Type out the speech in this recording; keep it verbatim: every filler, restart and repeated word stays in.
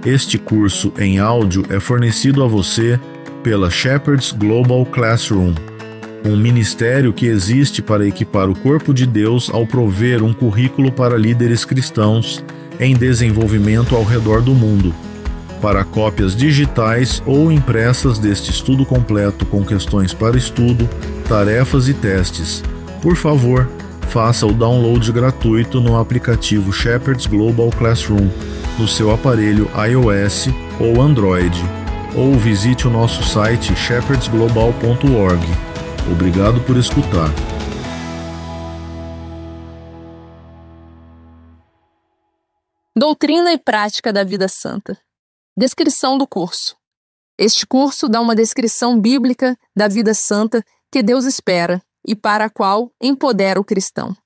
Este curso em áudio é fornecido a você pela Shepherds Global Classroom, um ministério que existe para equipar o corpo de Deus ao prover um currículo para líderes cristãos em desenvolvimento ao redor do mundo. Para cópias digitais ou impressas deste estudo completo com questões para estudo, tarefas e testes, por favor, faça o download gratuito no aplicativo Shepherds Global Classroom no seu aparelho iOS ou Android, ou visite o nosso site shepherds global ponto org. Obrigado por escutar. Doutrina e Prática da Vida Santa. Descrição do curso. Este curso dá uma descrição bíblica da vida santa que Deus espera e para a qual empodera o cristão.